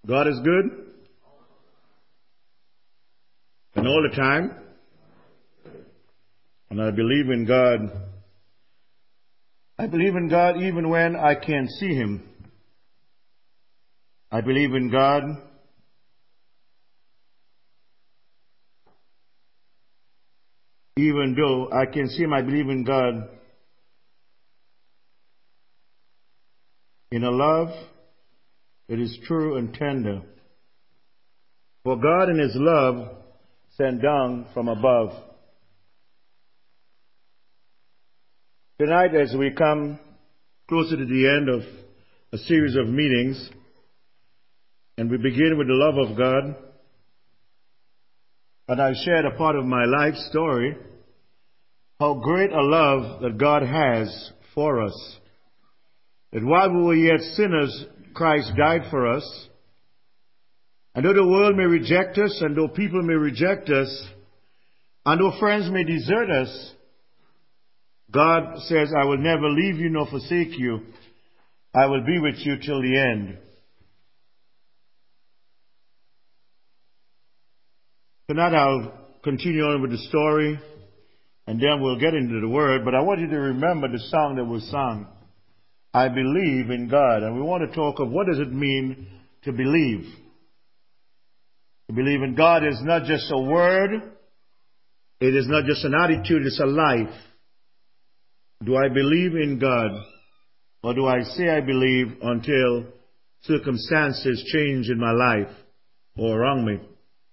God is good. And all the time. And I believe in God. I believe in God even when I can't see Him. I believe in God even though I can see Him. I believe in God in a love that is true and tender. For God in His love sent down from above. Tonight, as we come closer to the end of a series of meetings, and we begin with the love of God, and I shared a part of my life story, how great a love that God has for us. That while we were yet sinners, Christ died for us. And though the world may reject us, and though people may reject us, and though friends may desert us, God says, I will never leave you nor forsake you. I will be with you till the end. Tonight I'll continue on with the story, and then we'll get into the word. But I want you to remember the song that was sung. I believe in God. And we want to talk of what does it mean to believe. To believe in God is not just a word. It is not just an attitude. It's a life. Do I believe in God? Or do I say I believe until circumstances change in my life or around me?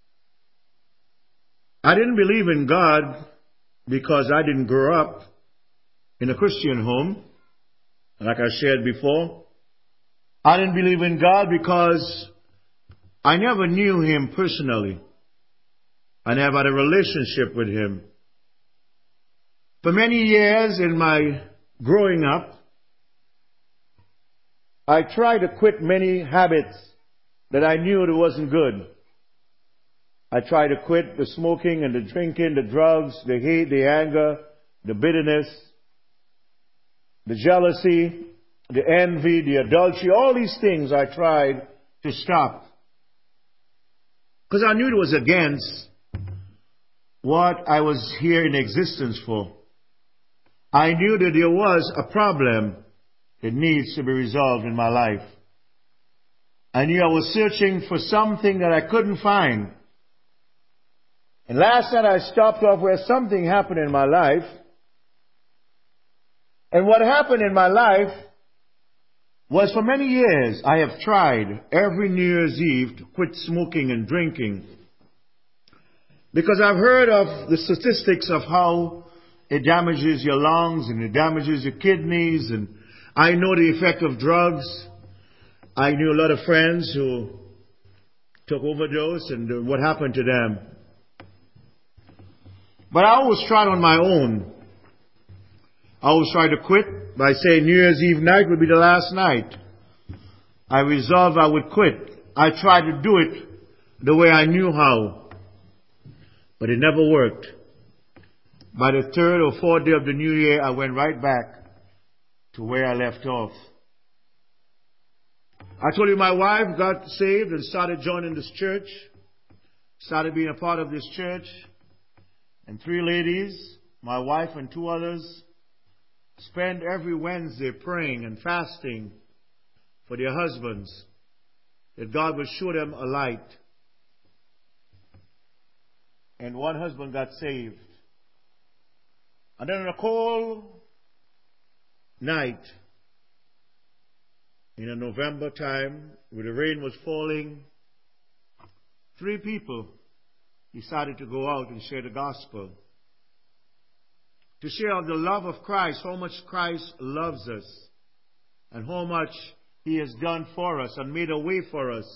I didn't believe in God because I didn't grow up in a Christian home, like I shared before. I didn't believe in God because I never knew Him personally. I never had a relationship with Him. For many years in my growing up, I tried to quit many habits that I knew that wasn't good. I tried to quit the smoking and the drinking, the drugs, the hate, the anger, the bitterness, the jealousy, the envy, the adultery. All these things I tried to stop. Because I knew it was against what I was here in existence for. I knew that there was a problem that needs to be resolved in my life. I knew I was searching for something that I couldn't find. And last night I stopped off where something happened in my life. And what happened in my life was for many years I have tried every New Year's Eve to quit smoking and drinking. Because I've heard of the statistics of how it damages your lungs and it damages your kidneys. And I know the effect of drugs. I knew a lot of friends who took overdose and what happened to them. But I always tried on my own. I always tried to quit by saying New Year's Eve night would be the last night. I resolved I would quit. I tried to do it the way I knew how. But it never worked. By the third or fourth day of the new year, I went right back to where I left off. I told you my wife got saved and started joining this church. Started being a part of this church. And 3 ladies, my wife and 2 others, spend every Wednesday praying and fasting for their husbands, that God would show them a light. And one husband got saved. And then on a cold night, in a November time, where the rain was falling, 3 people decided to go out and share the gospel. To share of the love of Christ, how much Christ loves us, and how much He has done for us and made a way for us.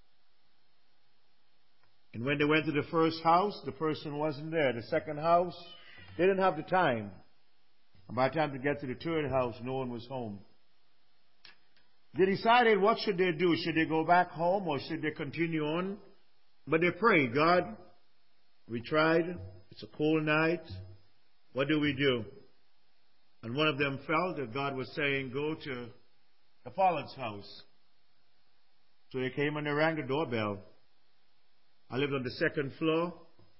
And when they went to the first house, the person wasn't there. The second house, they didn't have the time. And by the time they get to the third house, no one was home. They decided what should they do? Should they go back home or should they continue on? But they prayed, God, we tried. It's a cold night. What do we do? And one of them felt that God was saying, go to the Pollard's house. So they came and they rang the doorbell. I lived on the second floor.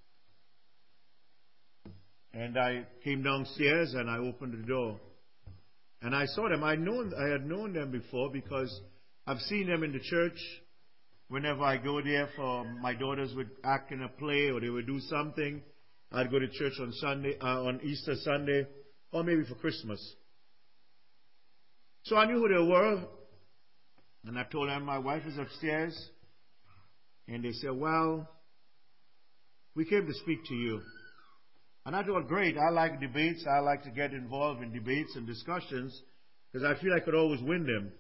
And I came downstairs and I opened the door. And I saw them. I had known them before because I've seen them in the church. Whenever I go there for my daughters would act in a play or they would do something, I'd go to church on Sunday, on Easter Sunday, or maybe for Christmas. So I knew who they were, and I told them my wife is upstairs, and they said, "Well, we came to speak to you." And I thought, great, I like debates. I like to get involved in debates and discussions because I feel I could always win them.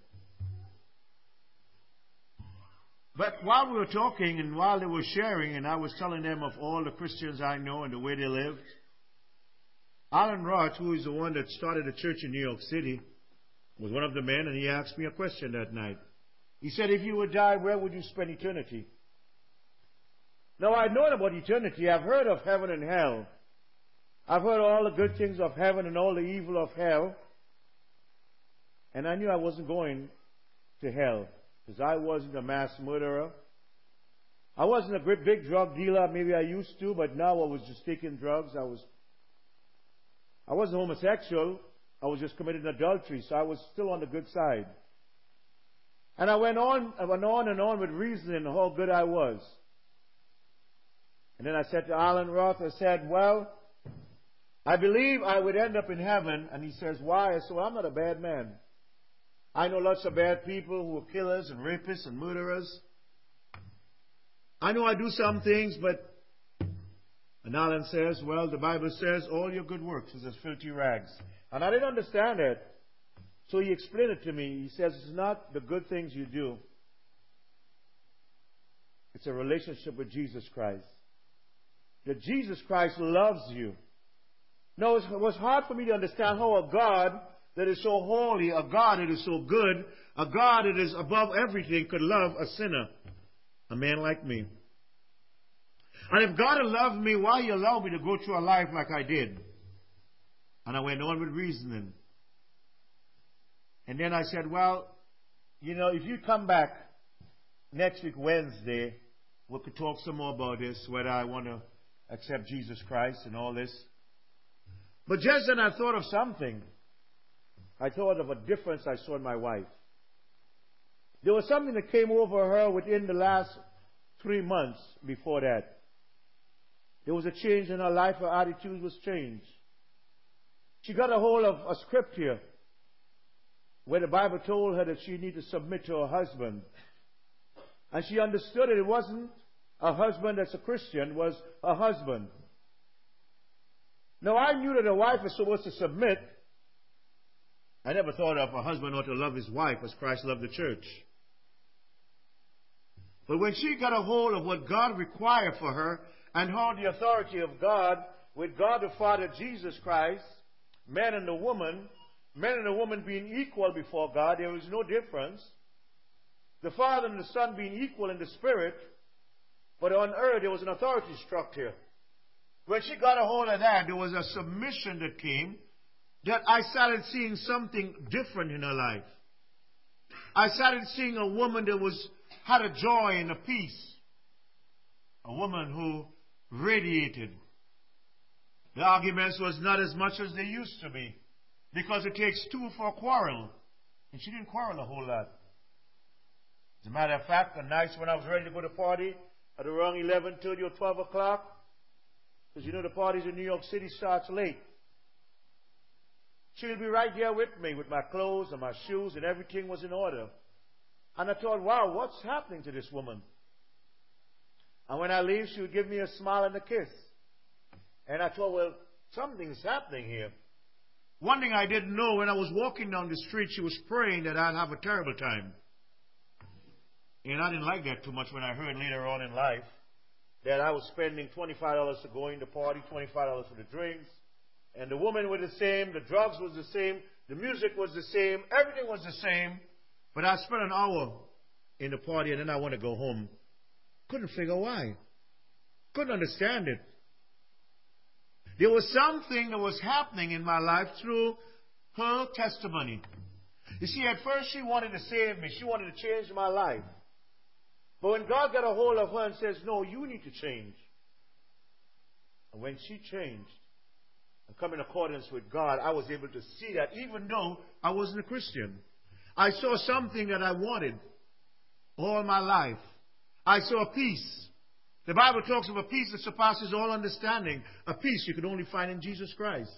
But while we were talking and while they were sharing and I was telling them of all the Christians I know and the way they lived, Alan Roth, who is the one that started a church in New York City, was one of the men, and he asked me a question that night. He said, if you would die, where would you spend eternity? Now, I've known about eternity. I've heard of heaven and hell. I've heard all the good things of heaven and all the evil of hell. And I knew I wasn't going to hell. Because I wasn't a mass murderer. I wasn't a great big drug dealer. Maybe I used to, but now I was just taking drugs. I wasn't homosexual. I was just committing adultery, so I was still on the good side. And I went on and on with reasoning how good I was. And then I said to Alan Roth, I said, well, I believe I would end up in heaven. And he says, why? I said, well, I'm not a bad man. I know lots of bad people who are killers and rapists and murderers. I know I do some things, but... And Alan says, well, the Bible says all your good works is as filthy rags. And I didn't understand it. So he explained it to me. He says, it's not the good things you do. It's a relationship with Jesus Christ. That Jesus Christ loves you. No, it was hard for me to understand how a God that is so holy, a God that is so good, a God that is above everything could love a sinner, a man like me. And if God had loved me, why He allowed me to go through a life like I did? And I went on with reasoning. And then I said, well, if you come back next week, Wednesday, we could talk some more about this, whether I want to accept Jesus Christ and all this. But just then I thought of something. I thought of a difference I saw in my wife. There was something that came over her within the last 3 months before that. There was a change in her life. Her attitude was changed. She got a hold of a scripture where the Bible told her that she needed to submit to her husband. And she understood it wasn't a husband that's a Christian, it was a husband. Now, I knew that a wife was supposed to submit. I never thought of a husband ought to love his wife as Christ loved the church. But when she got a hold of what God required for her and how the authority of God, with God the Father, Jesus Christ, man and the woman being equal before God, there was no difference. The Father and the Son being equal in the Spirit, but on earth there was an authority structure. When she got a hold of that, there was a submission that came, that I started seeing something different in her life. I started seeing a woman that had a joy and a peace. A woman who radiated. The arguments was not as much as they used to be. Because it takes two for a quarrel. And she didn't quarrel a whole lot. As a matter of fact, the nights when I was ready to go to party at around 11:30 or 12 o'clock, because the parties in New York City starts late. She would be right there with me with my clothes and my shoes, and everything was in order. And I thought, wow, what's happening to this woman? And when I leave, she would give me a smile and a kiss. And I thought, well, something's happening here. One thing I didn't know, when I was walking down the street, she was praying that I'd have a terrible time. And I didn't like that too much when I heard later on in life that I was spending $25 to go in the party, $25 for the drinks. And the woman was the same, the drugs was the same, the music was the same, everything was the same. But I spent an hour in the party and then I want to go home. Couldn't figure why. Couldn't understand it. There was something that was happening in my life through her testimony. You see, at first she wanted to save me. She wanted to change my life. But when God got a hold of her and says, no, you need to change. And when she changed and come in accordance with God, I was able to see that even though I wasn't a Christian. I saw something that I wanted all my life. I saw peace. The Bible talks of a peace that surpasses all understanding. A peace you could only find in Jesus Christ.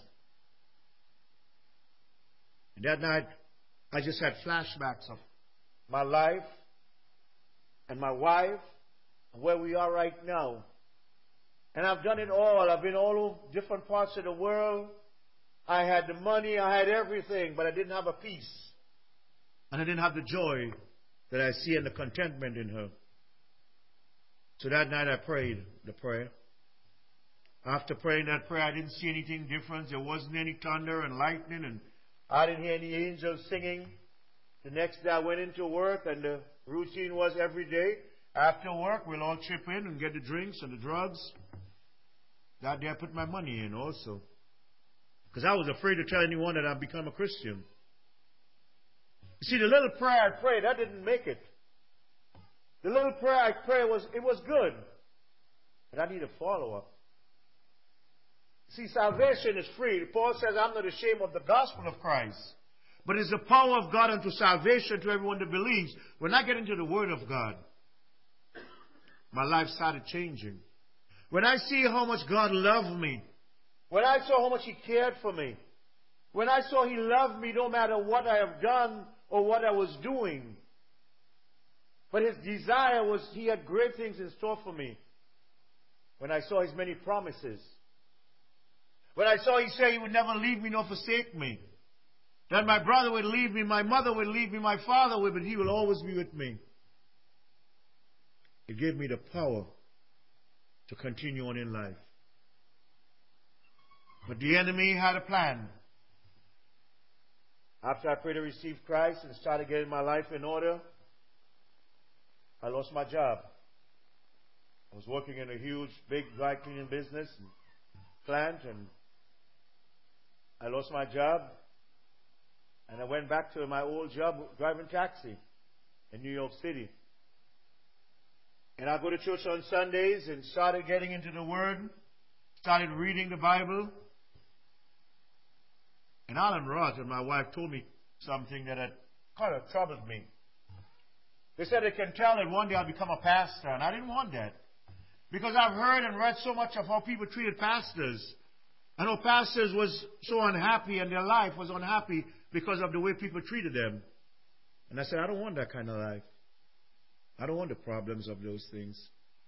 And that night, I just had flashbacks of my life and my wife and where we are right now. And I've done it all. I've been all over different parts of the world. I had the money, I had everything, but I didn't have a peace. And I didn't have the joy that I see and the contentment in her. So that night I prayed the prayer. After praying that prayer, I didn't see anything different. There wasn't any thunder and lightning, and I didn't hear any angels singing. The next day I went into work, and the routine was every day. After work, we'll all chip in and get the drinks and the drugs. That day I put my money in also. Because I was afraid to tell anyone that I'd become a Christian. You see, the little prayer I prayed, that didn't make it. The little prayer I prayed, it was good. But I need a follow-up. See, salvation is free. Paul says, I'm not ashamed of the gospel of Christ. But it's the power of God unto salvation to everyone that believes. When I get into the Word of God, my life started changing. When I see how much God loved me, when I saw how much He cared for me, when I saw He loved me no matter what I have done or what I was doing, but His desire was He had great things in store for me. When I saw His many promises, when I saw He say He would never leave me nor forsake me, that my brother would leave me, my mother would leave me, my father would, but He will always be with me. It gave me the power to continue on in life. But the enemy had a plan. After I prayed to receive Christ and started getting my life in order, I lost my job. I was working in a huge, big dry cleaning business and plant, and I lost my job. And I went back to my old job driving taxi in New York City. And I go to church on Sundays and started getting into the Word, started reading the Bible. And Alan Roth and my wife told me something that had kind of troubled me. They said they can tell that one day I'll become a pastor, and I didn't want that. Because I've heard and read so much of how people treated pastors. I know pastors was so unhappy and their life was unhappy because of the way people treated them. And I said, I don't want that kind of life. I don't want the problems of those things.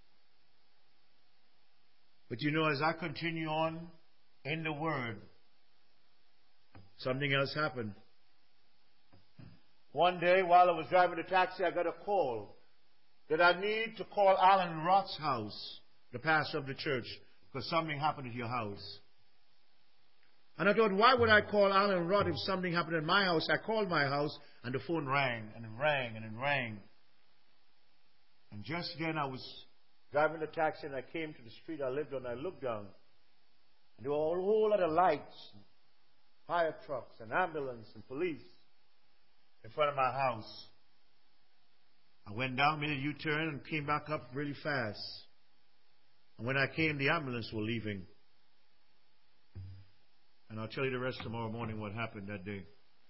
But you know, as I continue on in the Word, something else happened. One day, while I was driving the taxi, I got a call that I need to call Alan Roth's house, the pastor of the church, because something happened at your house. And I thought, why would I call Alan Roth if something happened at my house? I called my house, and the phone rang, and it rang, and it rang. And just then I was driving the taxi, and I came to the street I lived on, and I looked down, and there were a whole lot of lights, fire trucks, and ambulance, and police in front of my house. I went down, made a U-turn, and came back up really fast. And when I came, the ambulance were leaving. And I'll tell you the rest tomorrow morning what happened that day.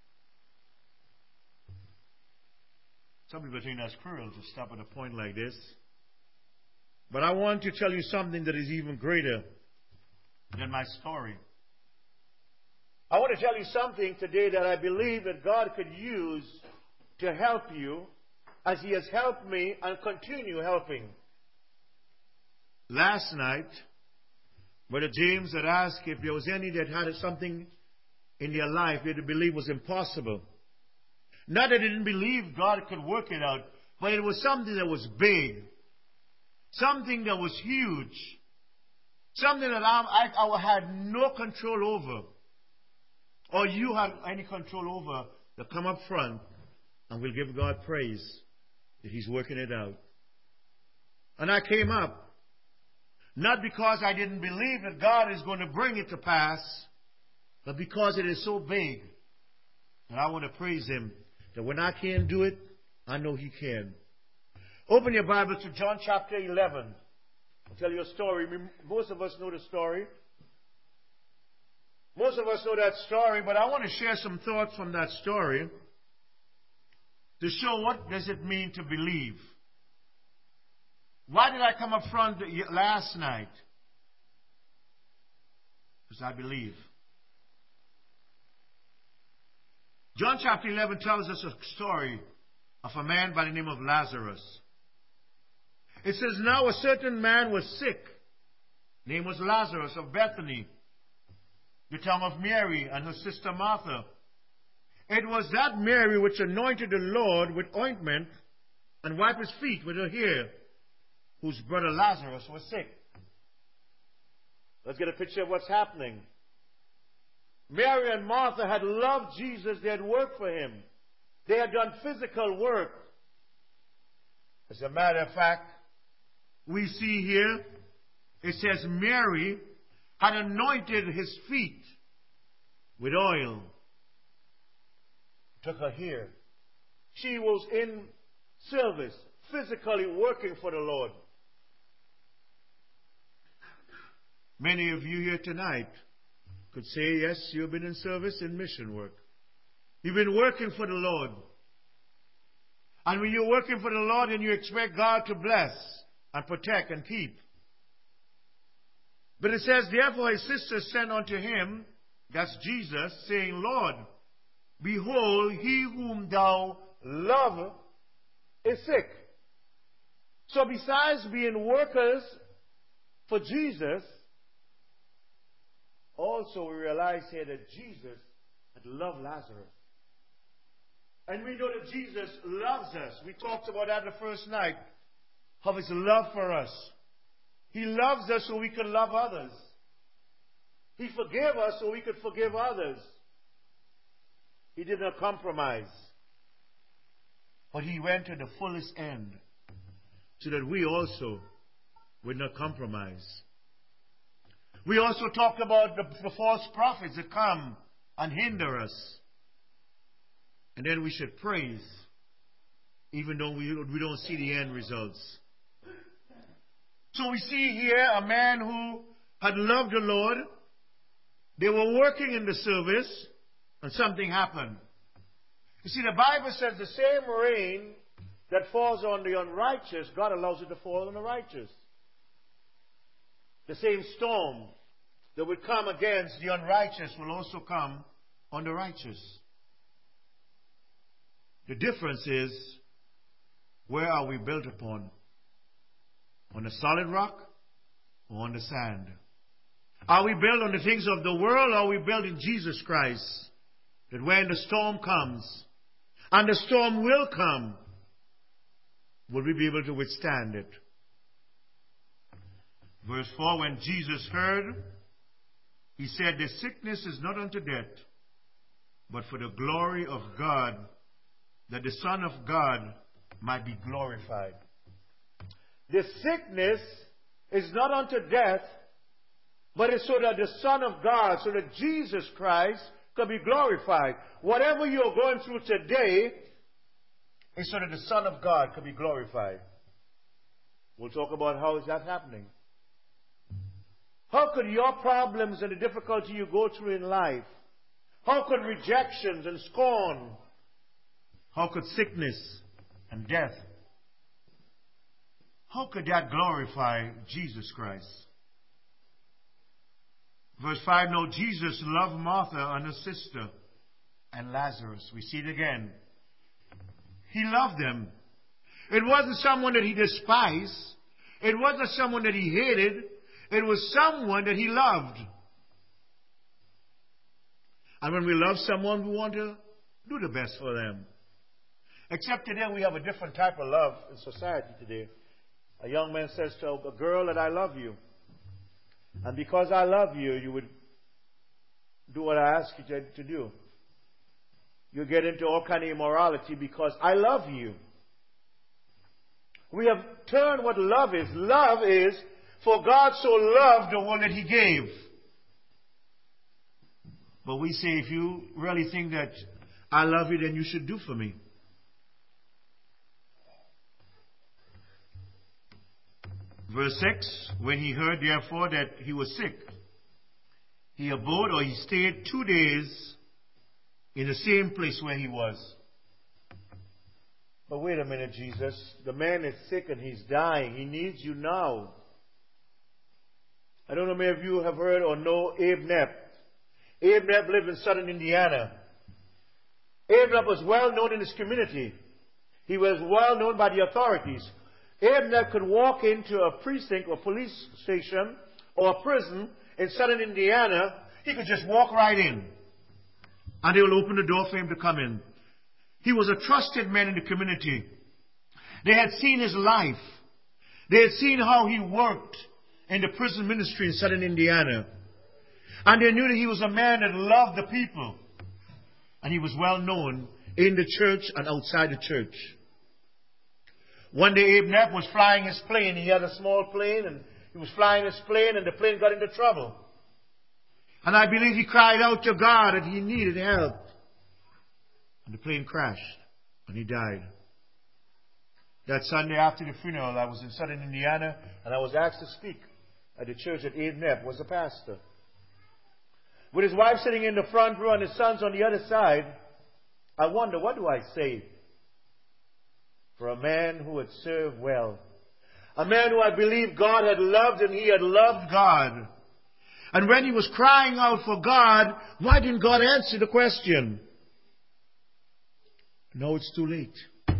Some people think that's cruel to stop at a point like this. But I want to tell you something that is even greater than my story. I want to tell you something today that I believe that God could use to help you as He has helped me and continue helping. Last night, Brother James had asked if there was any that had something in their life they believed was impossible. Not that they didn't believe God could work it out, but it was something that was big. Something that was huge. Something that I had no control over. Or you have any control over, to come up front and we'll give God praise that He's working it out. And I came up, not because I didn't believe that God is going to bring it to pass, but because it is so big. And I want to praise Him that when I can't do it, I know He can. Open your Bible to John chapter 11. I'll tell you a story. Most of us know the story. Most of us know that story, but I want to share some thoughts from that story to show what does it mean to believe. Why did I come up front last night? Because I believe. John chapter 11 tells us a story of a man by the name of Lazarus. It says, now a certain man was sick. Name was Lazarus of Bethany, the town of Mary and her sister Martha. It was that Mary which anointed the Lord with ointment and wiped his feet with her hair, whose brother Lazarus was sick. Let's get a picture of what's happening. Mary and Martha had loved Jesus. They had worked for him. They had done physical work. As a matter of fact, we see here, it says Mary had anointed his feet with oil. Took her hair. She was in service, physically working for the Lord. Many of you here tonight could say, yes, you've been in service in mission work. You've been working for the Lord. And when you're working for the Lord, and you expect God to bless and protect and keep. But it says, therefore his sister sent unto him, that's Jesus, saying, Lord, behold, he whom thou lovest is sick. So besides being workers for Jesus, also we realize here that Jesus had loved Lazarus. And we know that Jesus loves us. We talked about that the first night, of his love for us. He loves us so we can love others. He forgave us so we could forgive others. He did not compromise. But he went to the fullest end so that we also would not compromise. We also talked about the false prophets that come and hinder us. And then we should praise, even though we don't see the end results. So we see here a man who had loved the Lord. They were working in the service, and something happened. You see, the Bible says the same rain that falls on the unrighteous, God allows it to fall on the righteous. The same storm that would come against the unrighteous will also come on the righteous. The difference is, where are we built upon? On the solid rock or on the sand? Are we built on the things of the world, or are we built in Jesus Christ? That when the storm comes, and the storm will come, will we be able to withstand it? Verse 4, when Jesus heard, he said, the sickness is not unto death, but for the glory of God, that the Son of God might be glorified. The sickness is not unto death, but it's so that the Son of God, so that Jesus Christ can be glorified. Whatever you're going through today is so that the Son of God can be glorified. We'll talk about how is that happening. How could your problems and the difficulty you go through in life, how could rejections and scorn, how could sickness and death, how could that glorify Jesus Christ? Verse 5, now Jesus loved Martha and her sister and Lazarus. We see it again. He loved them. It wasn't someone that he despised. It wasn't someone that he hated. It was someone that he loved. And when we love someone, we want to do the best for them. Except today we have a different type of love in society today. A young man says to a girl that I love you. And because I love you, you would do what I ask you to do. You get into all kind of immorality because I love you. We have turned what love is. Love is, for God so loved the one that he gave. But we say, if you really think that I love you, then you should do for me. Verse 6, when he heard therefore that he was sick, he abode, or he stayed 2 days in the same place where he was. But wait a minute, Jesus. The man is sick and he's dying. He needs you now. I don't know if many of you have heard or know Abe Knepp. Abe Knepp lived in southern Indiana. Abe Knepp was well known in his community. He was well known by the authorities. Abe Knepp could walk into a precinct or police station or a prison in southern Indiana. He could just walk right in. And they will open the door for him to come in. He was a trusted man in the community. They had seen his life. They had seen how he worked in the prison ministry in southern Indiana. And they knew that he was a man that loved the people. And he was well known in the church and outside the church. One day Abe Knepp was flying his plane. He had a small plane and he was flying his plane and the plane got into trouble. And I believe he cried out to God that he needed help. And the plane crashed and he died. That Sunday after the funeral, I was in southern Indiana and I was asked to speak at the church that Abe Knepp was a pastor. With his wife sitting in the front row and his sons on the other side, I wonder, what do I say for a man who had served well? A man who I believe God had loved and he had loved God. And when he was crying out for God, why didn't God answer the question? No, it's too late.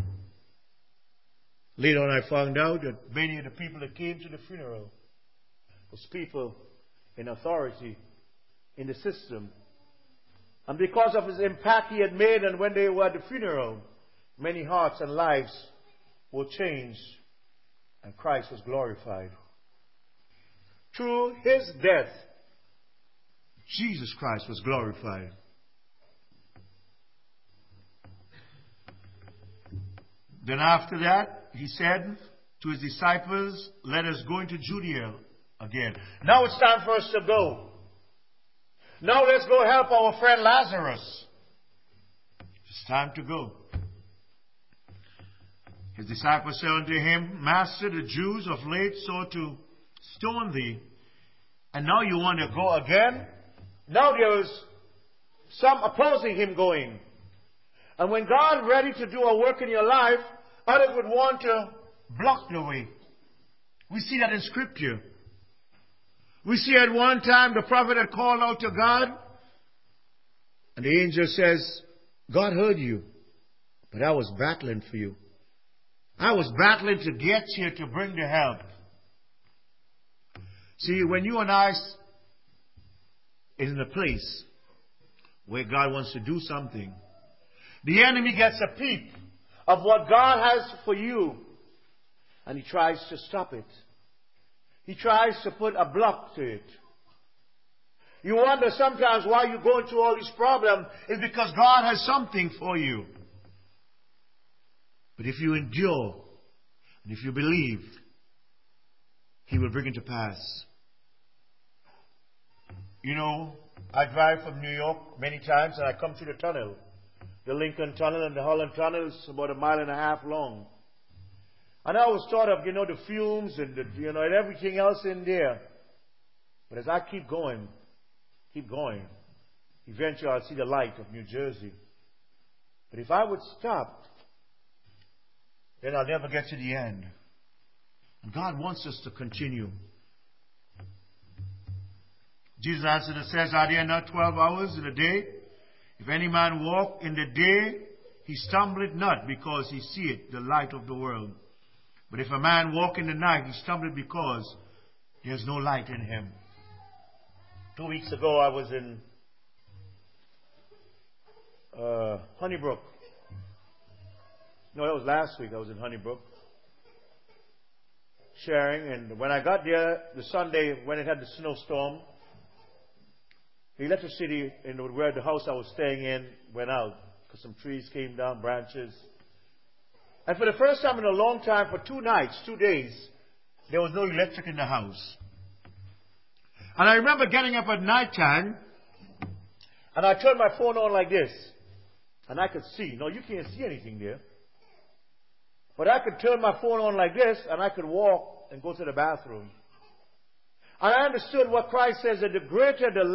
Later on I found out that many of the people that came to the funeral was people in authority in the system. And because of his impact he had made, and when they were at the funeral, many hearts and lives were changed and Christ was glorified. Through his death, Jesus Christ was glorified. Then after that, he said to his disciples, let us go into Judea again. Now it's time for us to go. Now let's go help our friend Lazarus. It's time to go. His disciples said unto him, Master, the Jews of late sought to stone thee, and now you want to go again? Now there is some opposing him going. And when God is ready to do a work in your life, others would want to block the way. We see that in Scripture. We see at one time the prophet had called out to God, and the angel says, God heard you, but I was battling for you. I was battling to get here to bring the help. See, when you and I is in a place where God wants to do something, the enemy gets a peep of what God has for you, and he tries to stop it. He tries to put a block to it. You wonder sometimes why you're going through all these problems is because God has something for you. But if you endure, and if you believe, he will bring it to pass. You know, I drive from New York many times and I come through the tunnel. The Lincoln Tunnel and the Holland Tunnel is about 1.5 miles long. And I was thought of, the fumes and and everything else in there. But as I keep going, eventually I'll see the light of New Jersey. But if I would stop, then I'll never get to the end. And God wants us to continue. Jesus answered and says, are there not 12 hours in a day? If any man walk in the day, he stumbleth not, because he seeth the light of the world. But if a man walk in the night, he stumbleth because there is no light in him. 2 weeks ago, I was in Honeybrook. No, that was last week. I was in Honeybrook sharing. And when I got there, the Sunday when it had the snowstorm, the electricity in where the house I was staying in went out because some trees came down, branches. And for the first time in a long time, for 2 nights, 2 days, there was no electric in the house. And I remember getting up at night time, and I turned my phone on like this, and I could see. No, you can't see anything there. But I could turn my phone on like this, and I could walk and go to the bathroom. And I understood what Christ says, that the greater the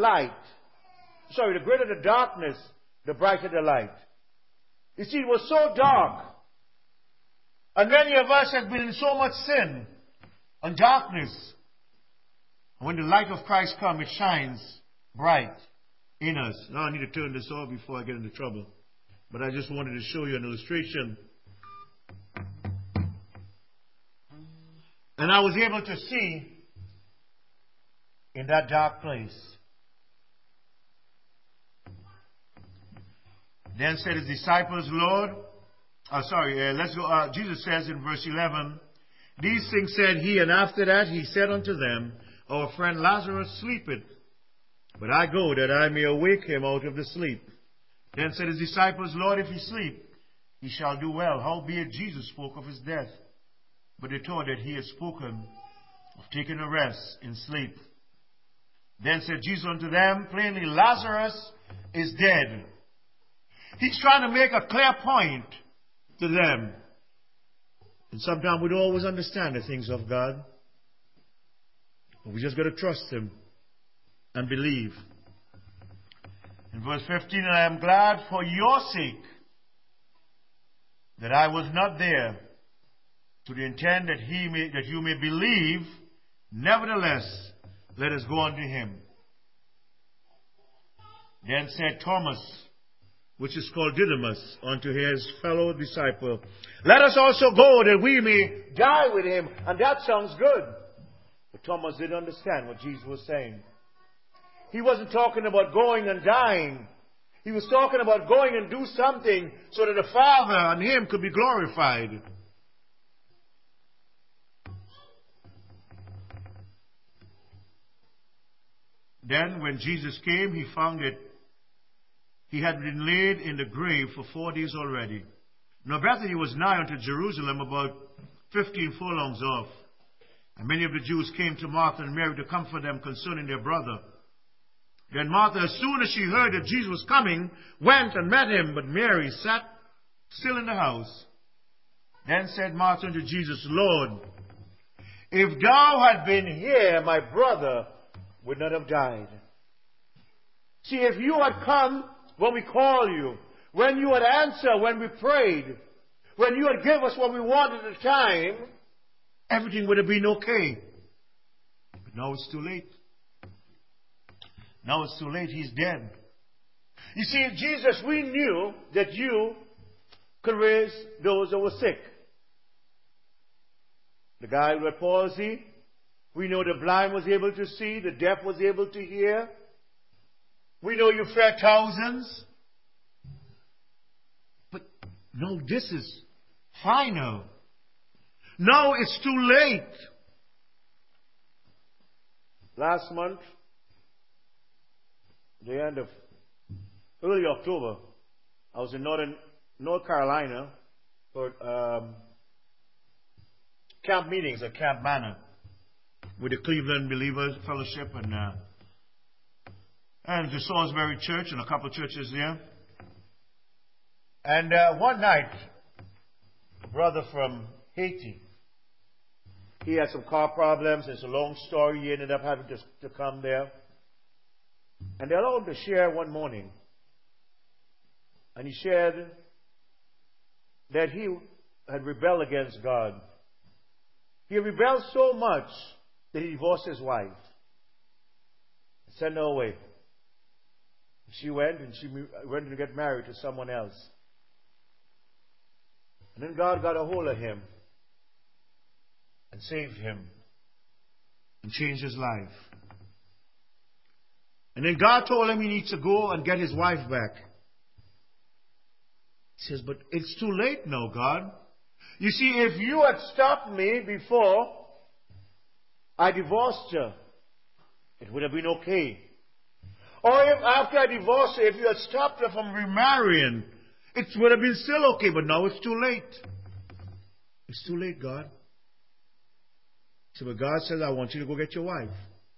darkness, the brighter the light. You see, it was so dark. And many of us have been in so much sin and darkness. And when the light of Christ comes, it shines bright in us. Now I need to turn this off before I get into trouble. But I just wanted to show you an illustration. And I was able to see in that dark place. Then said his disciples, Lord, let's go. Jesus says in verse 11, these things said he, and after that he said unto them, our friend Lazarus sleepeth, but I go that I may awake him out of the sleep. Then said his disciples, Lord, if he sleep, he shall do well. Howbeit Jesus spoke of his death, but they thought that he had spoken of taking a rest in sleep. Then said Jesus unto them, plainly, Lazarus is dead. He's trying to make a clear point to them. And sometimes we don't always understand the things of God. But we just got to trust Him and believe. In verse 15, and I am glad for your sake that I was not there, to the intent that you may believe. Nevertheless, let us go unto him. Then said Thomas, which is called Didymus, unto his fellow disciple, let us also go that we may die with him. And that sounds good. But Thomas didn't understand what Jesus was saying. He wasn't talking about going and dying. He was talking about going and do something so that the Father and him could be glorified. Then when Jesus came, he found that he had been laid in the grave for 4 days already. Now Bethany was nigh unto Jerusalem, about 15 furlongs off. And many of the Jews came to Martha and Mary to comfort them concerning their brother. Then Martha, as soon as she heard that Jesus was coming, went and met him, but Mary sat still in the house. Then said Martha unto Jesus, Lord, if thou had been here, my brother would not have died. See, if you had come when we called you, when you had answered when we prayed, when you had given us what we wanted at the time, everything would have been okay. But now it's too late. Now it's too late. He's dead. You see, Jesus, we knew that you could raise those that were sick. The guy with palsy, we know the blind was able to see, the deaf was able to hear. We know you fed thousands. But no, this is final. No, it's too late. Last month, the end of early October, I was in North Carolina for camp meetings at Camp Manor with the Cleveland Believers Fellowship and the Salisbury Church and a couple of churches there. And one night, a brother from Haiti, he had some car problems. It's a long story. He ended up having to come there. And they allowed him to share one morning. And he shared that he had rebelled against God. He rebelled so much that he divorced his wife. Sent her away. She went to get married to someone else. And then God got a hold of him and saved him and changed his life. And then God told him he needs to go and get his wife back. He says, but it's too late now, God. You see, if you had stopped me before I divorced her, it would have been okay. Or if after I divorced her, if you had stopped her from remarrying, it would have been still okay, but now it's too late. It's too late, God. So but God says, I want you to go get your wife.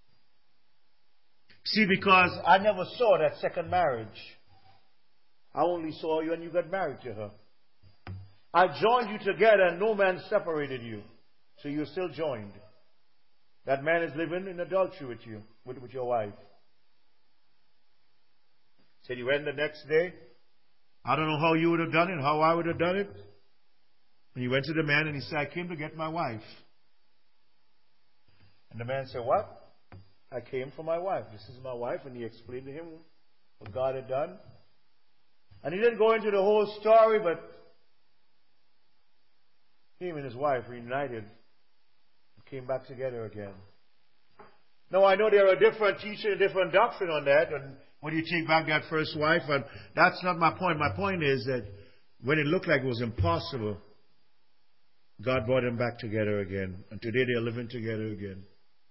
See, because I never saw that second marriage. I only saw you and you got married to her. I joined you together and no man separated you. So you're still joined. That man is living in adultery with you, with your wife. Said he went the next day. I don't know how you would have done it, how I would have done it. And he went to the man and he said, I came to get my wife. And the man said, what? I came for my wife. This is my wife. And he explained to him what God had done. And he didn't go into the whole story, but him and his wife reunited and came back together again. Now, I know there are different teachings, a different doctrine on that, and when you take back that first wife, and that's not my point. My point is that when it looked like it was impossible, God brought them back together again. And today they are living together again.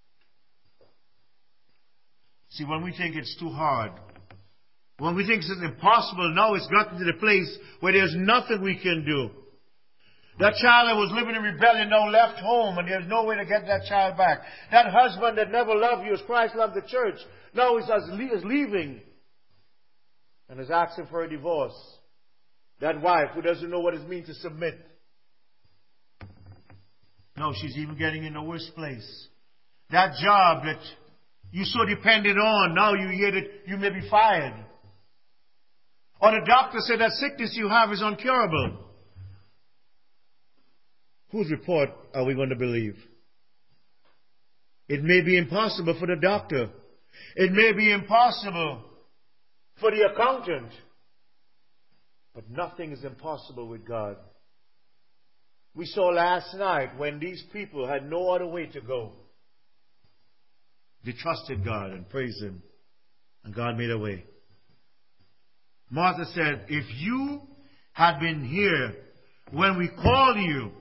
See, when we think it's too hard, when we think it's impossible, now it's gotten to the place where there's nothing we can do. That child that was living in rebellion now left home, and there's no way to get that child back. That husband that never loved you as Christ loved the church, now is leaving and is asking for a divorce. That wife who doesn't know what it means to submit. No, she's even getting in the worst place. That job that you so depended on, now you hear that you may be fired. Or the doctor said that sickness you have is incurable. Whose report are we going to believe? It may be impossible for the doctor. It may be impossible for the accountant. But nothing is impossible with God. We saw last night when these people had no other way to go. They trusted God and praised Him. And God made a way. Martha said, if you had been here when we called you,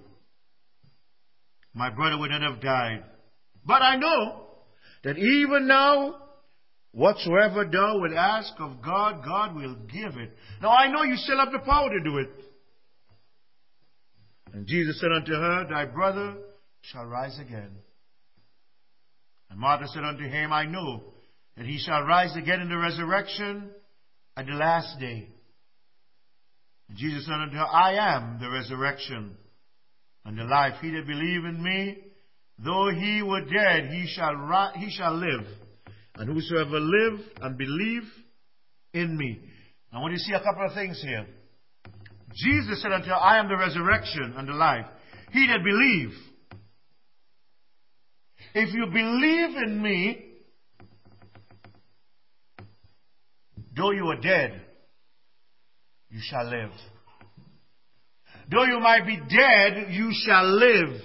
my brother would not have died. But I know that even now, whatsoever thou wilt ask of God, God will give it. Now I know you still have the power to do it. And Jesus said unto her, thy brother shall rise again. And Martha said unto him, I know that he shall rise again in the resurrection at the last day. And Jesus said unto her, I am the resurrection and the life. He that believe in me, though he were dead, he shall live. And whosoever live and believe in me. Now I want you to see a couple of things here. Jesus said unto her, I am the resurrection and the life. He that believe. If you believe in me, though you are dead, you shall live. Though you might be dead, you shall live.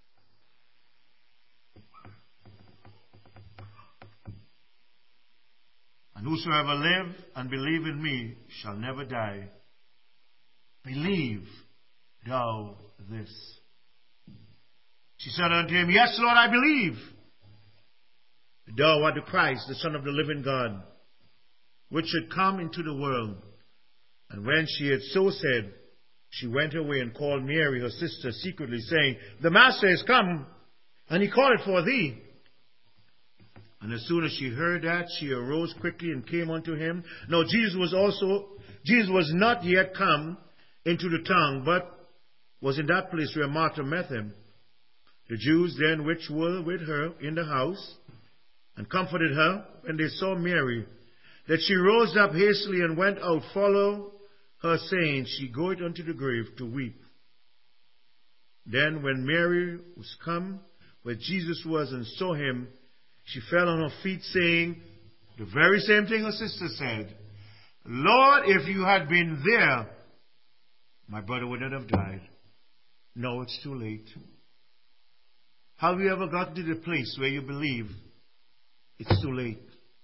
And whosoever live and believe in me shall never die. Believe thou this. She said unto him, yes, Lord, I believe. Thou art the Christ, the Son of the living God, which should come into the world. And when she had so said, she went away and called Mary, her sister, secretly, saying, the Master is come, and he calleth for thee. And as soon as she heard that, she arose quickly and came unto him. Now Jesus was not yet come into the town, but was in that place where Martha met him. The Jews then which were with her in the house, and comforted her, when they saw Mary, that she rose up hastily and went out, follow her, saying, she goeth unto the grave to weep. Then when Mary was come where Jesus was and saw him, she fell on her feet, saying the very same thing her sister said, Lord, if you had been there, my brother would not have died. No, it's too late. Have you ever gotten to the place where you believe it's too late?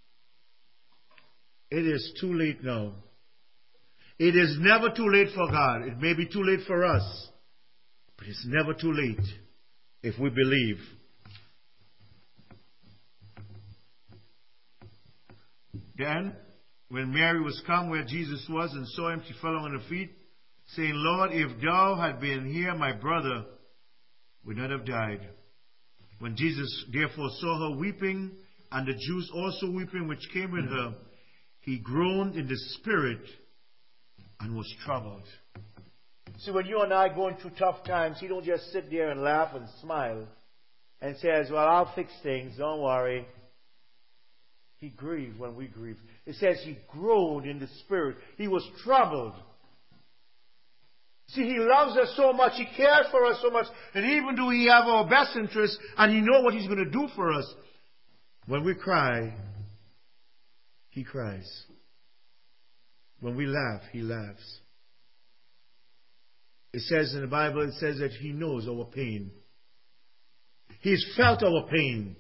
It is too late now. It is never too late for God. It may be too late for us, but it's never too late if we believe. Then, when Mary was come where Jesus was and saw him, she fell on her feet, saying, Lord, if thou had been here, my brother would not have died. When Jesus therefore saw her weeping, and the Jews also weeping which came with her, he groaned in the spirit and was troubled. See, when you and I are going through tough times, he don't just sit there and laugh and smile. and says, well, I'll fix things, don't worry. He grieved when we grieve. It says he groaned in the spirit. He was troubled. See, he loves us so much, he cares for us so much, that even though he have our best interests and he knows what he's going to do for us, when we cry, he cries. When we laugh, he laughs. It says in the Bible, it says that he knows our pain. He's felt our pain.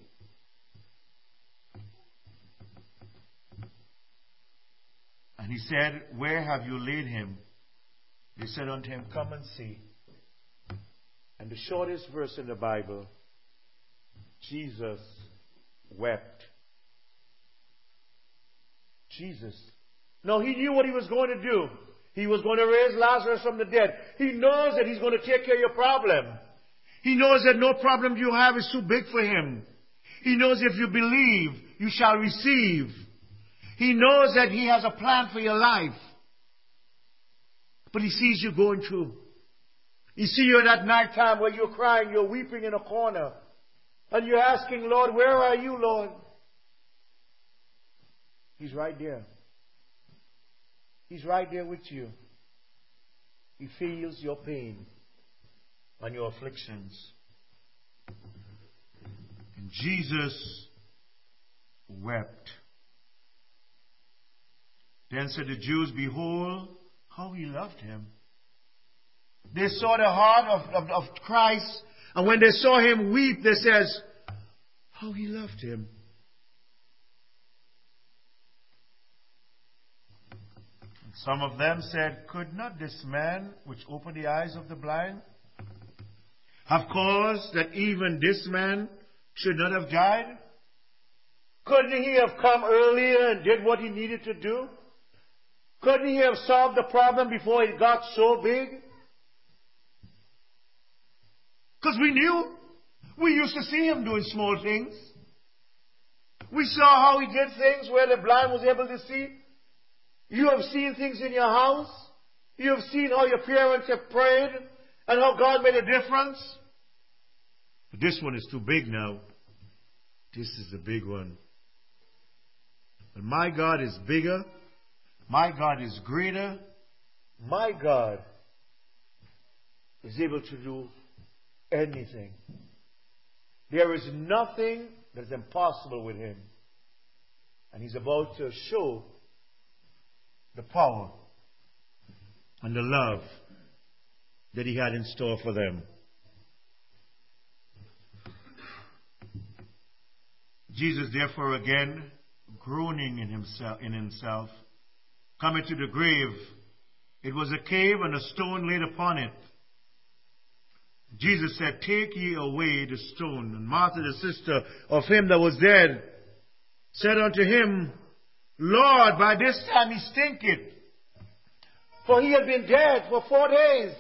And he said, where have you laid him? They said unto him, come and see. And the shortest verse in the Bible, Jesus wept. Jesus. Now he knew what he was going to do. He was going to raise Lazarus from the dead. He knows that he's going to take care of your problem. He knows that no problem you have is too big for him. He knows if you believe, you shall receive. He knows that he has a plan for your life. But he sees you going through. He sees you at that night time where you're crying, you're weeping in a corner. And you're asking, Lord, where are you, Lord? He's right there. He's right there with you. He feels your pain and your afflictions. And Jesus wept. Then said the Jews, behold, how he loved him. They saw the heart of Christ, and when they saw him weep, they says, how he loved him. And some of them said, could not this man, which opened the eyes of the blind, have caused that even this man should not have died? Couldn't he have come earlier and did what he needed to do? Couldn't he have solved the problem before it got so big? Because we knew. We used to see him doing small things. We saw how he did things where the blind was able to see. You have seen things in your house. You have seen how your parents have prayed and how God made a difference. But this one is too big now. This is the big one. But my God is bigger. My God is greater. My God is able to do anything. There is nothing that is impossible with him. And he's about to show the power and the love that he had in store for them. Jesus, therefore, again, groaning in himself, coming to the grave. It was a cave and a stone laid upon it. Jesus said, take ye away the stone. And Martha, the sister of him that was dead, said unto him, Lord, by this time he stinketh, for he had been dead for 4 days.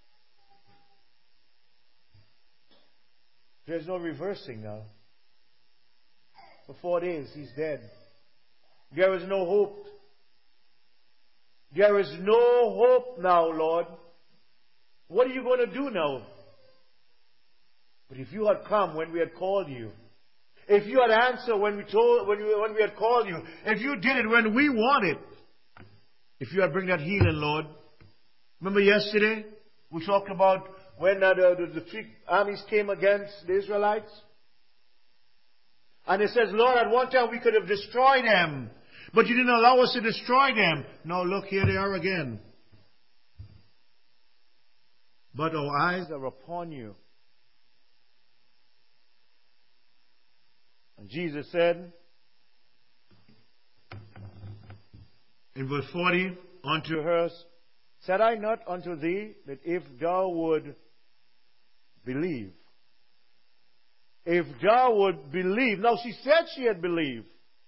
There's no reversing now. For 4 days he's dead. There is no hope. There is no hope now, Lord. What are you going to do now? But if you had come when we had called you, if you had answered when we had called you, if you did it when we wanted, if you had bring that healing, Lord. Remember yesterday we talked about when the 3 armies came against the Israelites? And it says, Lord, at one time we could have destroyed them, but you didn't allow us to destroy them. Now look, here they are again. But our eyes are upon you. And Jesus said in verse 40 unto her, said I not unto thee that if thou would believe? If thou would believe. Now she said she had believed.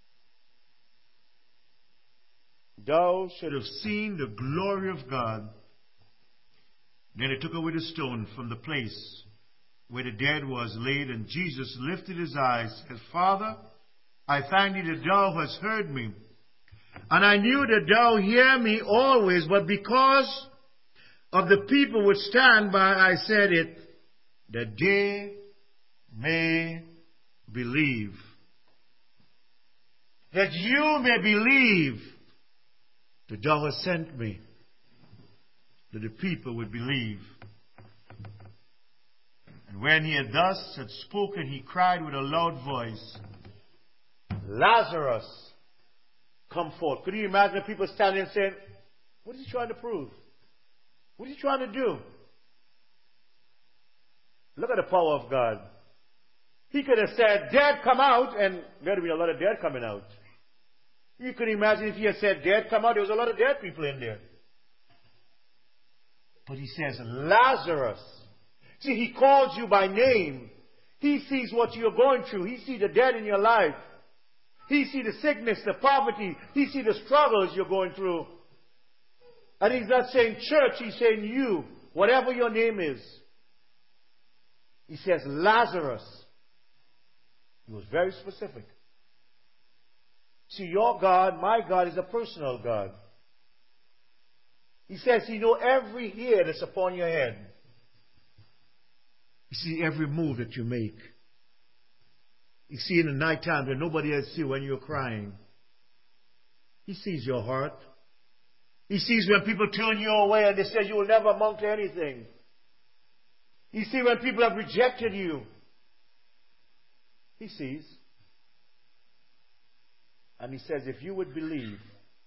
Thou should have seen the glory of God. Then they took away the stone from the place where the dead was laid, and Jesus lifted his eyes, said, Father, I thank thee that thou hast heard me. And I knew that thou hear me always, but because of the people which stand by, I said it, that they may believe. That you may believe that thou hast sent me. That the people would believe. And when he had thus had spoken, he cried with a loud voice, Lazarus, come forth. Could you imagine people standing and saying, what is he trying to prove? What is he trying to do? Look at the power of God. He could have said, dead, come out, and there would be a lot of dead coming out. You could imagine if he had said, dead, come out, there was a lot of dead people in there. But he says, Lazarus. See, he calls you by name. He sees what you're going through. He sees the dead in your life. He sees the sickness, the poverty. He sees the struggles you're going through. And he's not saying church, he's saying you, whatever your name is. He says, Lazarus. He was very specific. See, your God, my God, is a personal God. He says he knows every hair that's upon your head. You see every move that you make. You see in the night time that nobody else sees when you're crying. He sees your heart. He sees when people turn you away and they say you will never amount to anything. He sees when people have rejected you. He sees. And he says, if you would believe,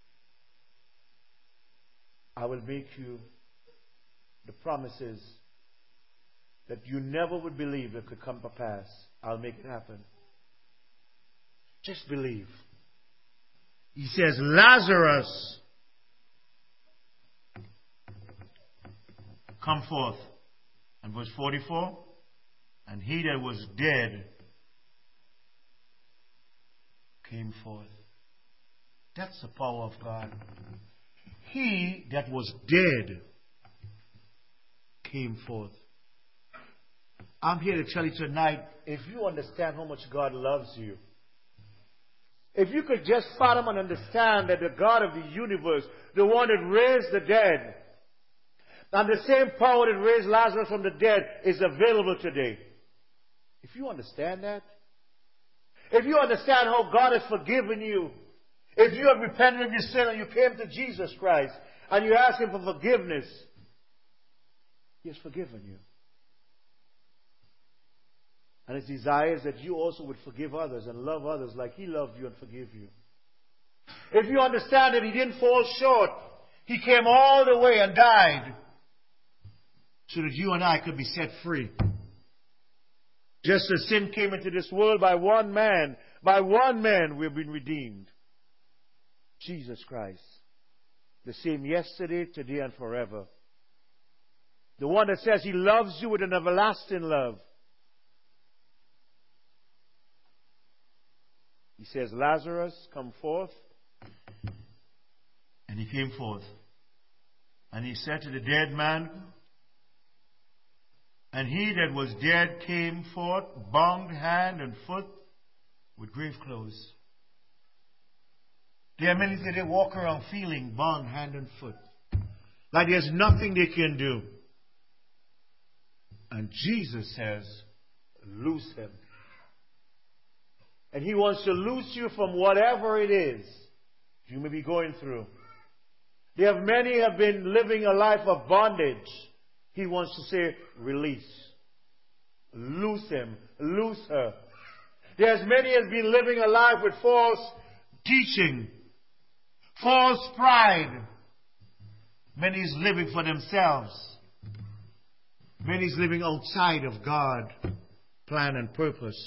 I will make you the promises that you never would believe that could come to pass. I'll make it happen. Just believe. He says, Lazarus, come forth. And verse 44, and he that was dead came forth. That's the power of God. He that was dead came forth. I'm here to tell you tonight, if you understand how much God loves you, if you could just fathom and understand that the God of the universe, the one that raised the dead, and the same power that raised Lazarus from the dead is available today. If you understand that, if you understand how God has forgiven you, if you have repented of your sin and you came to Jesus Christ and you ask Him for forgiveness, He has forgiven you. And His desire is that you also would forgive others and love others like He loved you and forgive you. If you understand that He didn't fall short, He came all the way and died so that you and I could be set free. Just as sin came into this world by one man we've been redeemed. Jesus Christ. The same yesterday, today, and forever. The one that says He loves you with an everlasting love. He says, Lazarus, come forth. And he came forth. And he said to the dead man, and he that was dead came forth, bound hand and foot with grave clothes. There are many that they walk around feeling bound hand and foot. Like there's nothing they can do. And Jesus says, loose him. And He wants to loose you from whatever it is you may be going through. There have many have been living a life of bondage. He wants to say, release. Loose him. Loose her. There's many has been living a life with false teaching. False pride. Many is living for themselves. Many is living outside of God's plan and purpose.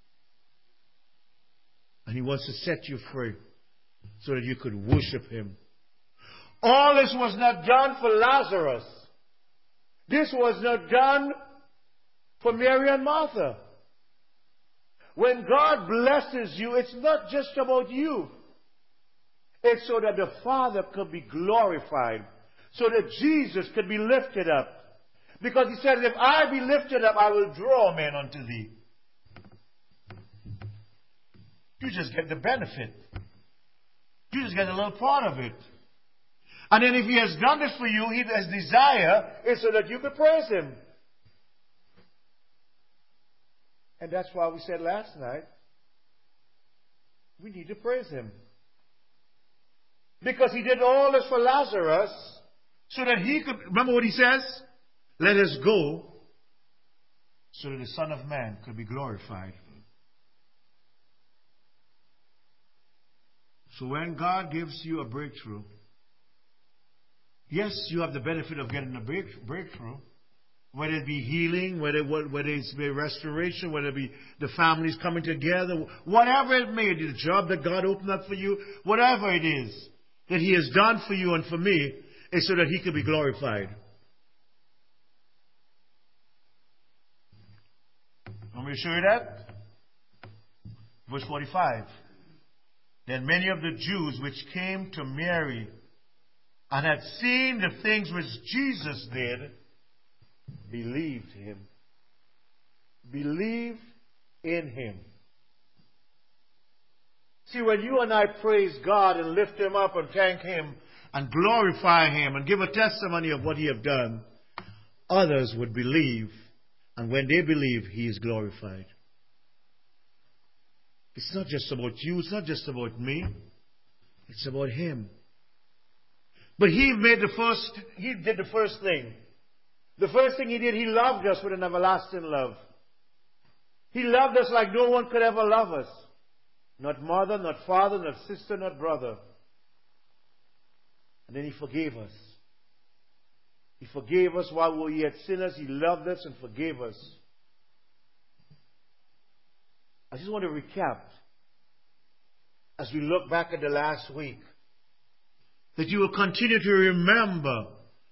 And He wants to set you free so that you could worship Him. All this was not done for Lazarus. This was not done for Mary and Martha. When God blesses you, it's not just about you. It's so that the Father could be glorified. So that Jesus could be lifted up. Because He says, if I be lifted up, I will draw men unto thee. You just get the benefit. You just get a little part of it. And then if He has done this for you, His desire is so that you could praise Him. And that's why we said last night, we need to praise Him. Because He did all this for Lazarus so that He could, remember what He says? Let us go so that the Son of Man could be glorified. So when God gives you a breakthrough, yes, you have the benefit of getting a breakthrough. Whether it be healing, whether it's be restoration, whether it be the families coming together, whatever it may be, the job that God opened up for you, whatever it is that He has done for you and for me, is so that He could be glorified. Want me to show you that? Verse 45. Then many of the Jews which came to Mary and had seen the things which Jesus did, believed Him. Believed in Him. See, when you and I praise God and lift Him up and thank Him and glorify Him and give a testimony of what He has done, others would believe. And when they believe, He is glorified. It's not just about you. It's not just about me. It's about Him. But He did the first thing. The first thing He did, He loved us with an everlasting love. He loved us like no one could ever love us. Not mother, not father, not sister, not brother. And then He forgave us. He forgave us while we were yet sinners. He loved us and forgave us. I just want to recap as we look back at the last week, that you will continue to remember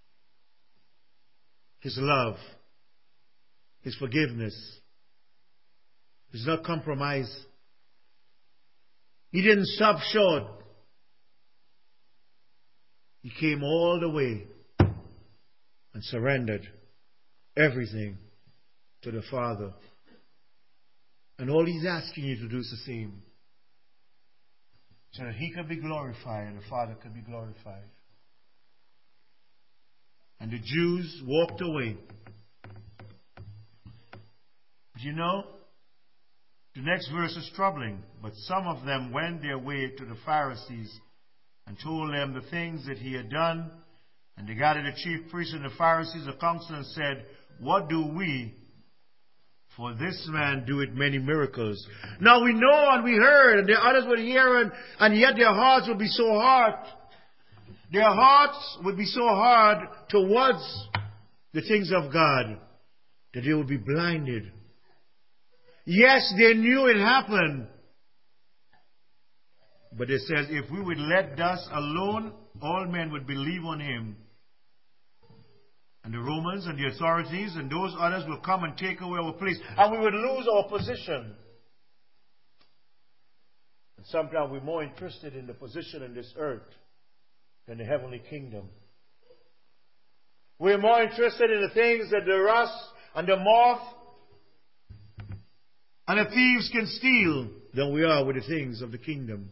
His love, His forgiveness. He's not compromised. He didn't stop short. He came all the way and surrendered everything to the Father. And all He's asking you to do is the same. So that He could be glorified and the Father could be glorified. And the Jews walked away. But you know, the next verse is troubling. But some of them went their way to the Pharisees and told them the things that He had done. And they gathered the chief priests and the Pharisees, the council, and said, what do we? For this man doeth many miracles. Now we know and we heard, and the others would hear, and yet their hearts would be so hard. Their hearts would be so hard towards the things of God that they would be blinded. Yes, they knew it happened. But they said, if we would let thus alone, all men would believe on Him. And the Romans and the authorities and those others will come and take away our place. And we would lose our position. And sometimes we're more interested in the position in this earth than the heavenly kingdom. We're more interested in the things that the rust and the moth and the thieves can steal than we are with the things of the kingdom.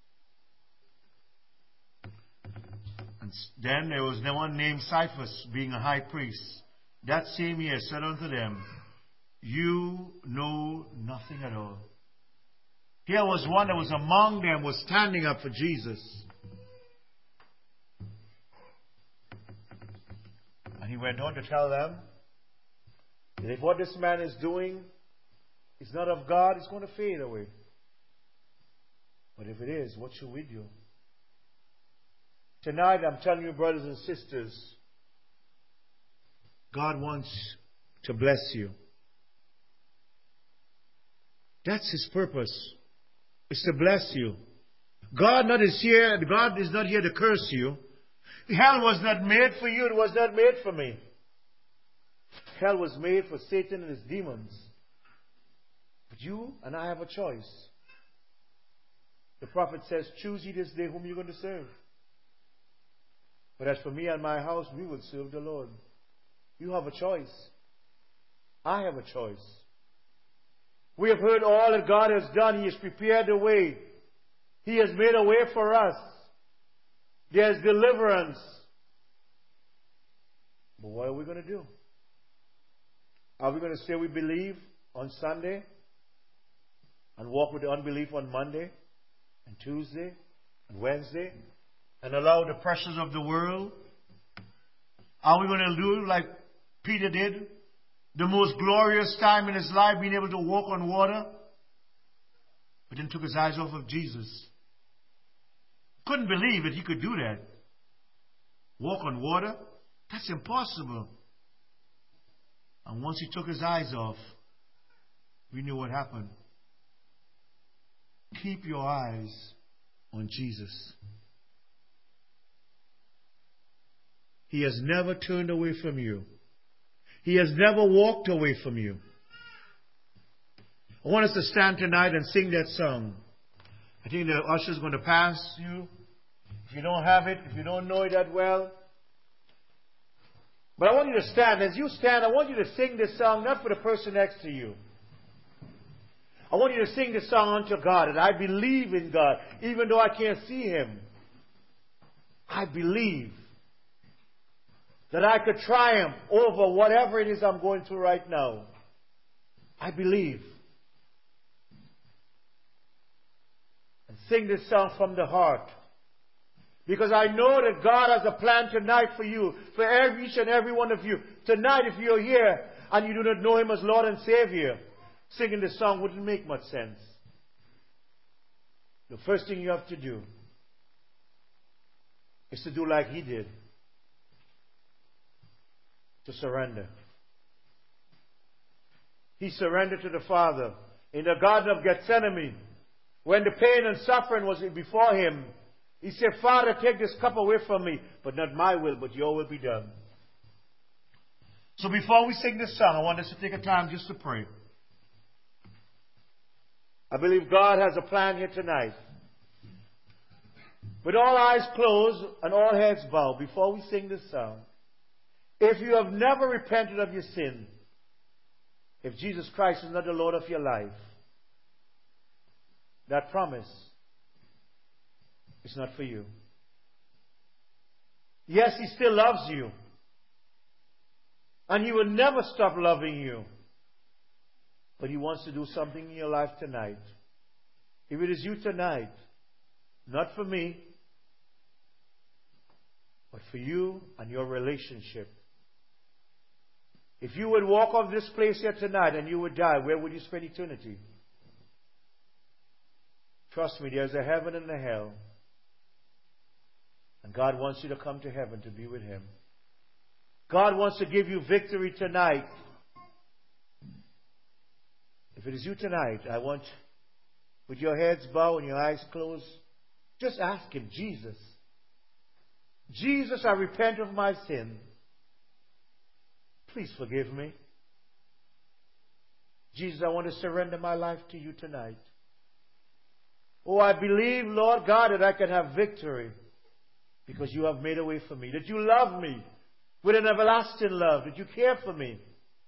And then there was one named Caiaphas, being a high priest. That same year said unto them, you know nothing at all. Here was one that was among them, was standing up for Jesus. And he went on to tell them that if what this man is doing is not of God, it's going to fade away. But if it is, what should we do? Tonight, I'm telling you, brothers and sisters, God wants to bless you. That's His purpose. It's to bless you. God is not here to curse you. Hell was not made for you. It was not made for me. Hell was made for Satan and his demons. But you and I have a choice. The prophet says, choose ye this day whom you're going to serve. But as for me and my house, we will serve the Lord. You have a choice. I have a choice. We have heard all that God has done. He has prepared the way. He has made a way for us. There's deliverance. But what are we going to do? Are we going to say we believe on Sunday and walk with the unbelief on Monday and Tuesday and Wednesday and allow the pressures of the world? Are we going to do like Peter did? The most glorious time in his life, being able to walk on water, but then took his eyes off of Jesus. Couldn't believe that he could do that. Walk on water? That's impossible. And once he took his eyes off, we knew what happened. Keep your eyes on Jesus. He has never turned away from you. He has never walked away from you. I want us to stand tonight and sing that song. I think the usher is going to pass you. If you don't have it, if you don't know it that well. But I want you to stand. As you stand, I want you to sing this song, not for the person next to you. I want you to sing this song unto God. And I believe in God, even though I can't see Him. I believe that I could triumph over whatever it is I'm going through right now. I believe. And sing this song from the heart. Because I know that God has a plan tonight for you, for each and every one of you. Tonight, if you're here and you do not know Him as Lord and Savior, singing this song wouldn't make much sense. The first thing you have to do is to do like He did. To surrender. He surrendered to the Father in the Garden of Gethsemane. When the pain and suffering was before Him, He said, Father, take this cup away from me, but not my will, but your will be done. So before we sing this song, I want us to take a time just to pray. I believe God has a plan here tonight. With all eyes closed and all heads bowed, before we sing this song, if you have never repented of your sin, if Jesus Christ is not the Lord of your life, that promise is not for you. Yes, He still loves you. And He will never stop loving you. But He wants to do something in your life tonight. If it is you tonight, not for me, but for you and your relationship. If you would walk off this place here tonight and you would die, where would you spend eternity? Trust me, there's a heaven and a hell. And God wants you to come to heaven to be with Him. God wants to give you victory tonight. If it is you tonight, I want, with your heads bowed and your eyes closed, just ask Him, Jesus. Jesus, I repent of my sin. Please forgive me. Jesus, I want to surrender my life to you tonight. Oh, I believe, Lord God, that I can have victory because you have made a way for me. That you love me with an everlasting love. That you care for me.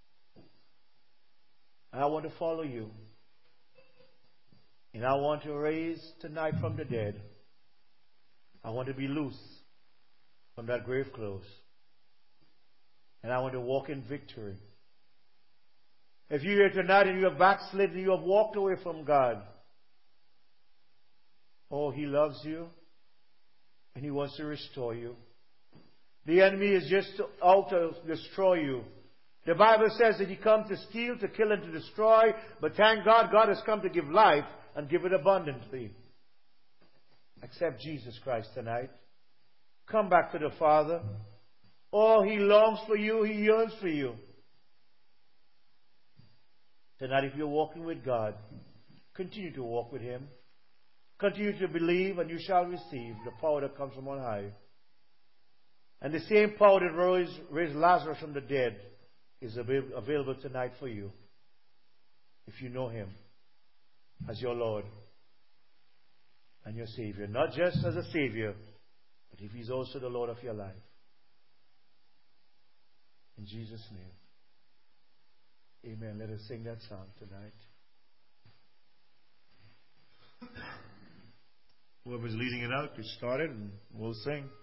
I want to follow you. And I want to raise tonight from the dead. I want to be loose from that grave clothes. And I want to walk in victory. If you're here tonight and you have backslidden, you have walked away from God. Oh, He loves you. And He wants to restore you. The enemy is just out to destroy you. The Bible says that He comes to steal, to kill, and to destroy. But thank God, God has come to give life and give it abundantly. Accept Jesus Christ tonight. Come back to the Father. Oh, He longs for you. He yearns for you. Tonight, if you're walking with God, continue to walk with Him. Continue to believe and you shall receive the power that comes from on high. And the same power that raised Lazarus from the dead is available tonight for you. If you know Him as your Lord and your Savior. Not just as a Savior, but if He's also the Lord of your life. In Jesus' name. Amen. Let us sing that song tonight. Whoever's leading it out, you start it and we'll sing.